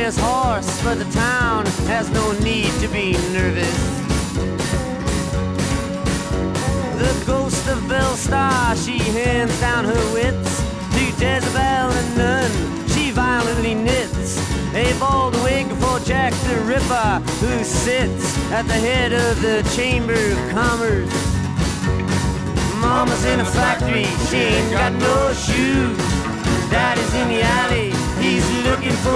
fastest horse, but the town has no need to be nervous. The ghost of Bellstar, she hands down her wits to Jezebel and Nun. She violently knits a bald wig for Jack the Ripper, who sits at the head of the Chamber of Commerce. Mama's in a factory, she ain't got no shoes. Daddy's in the alley, he's looking for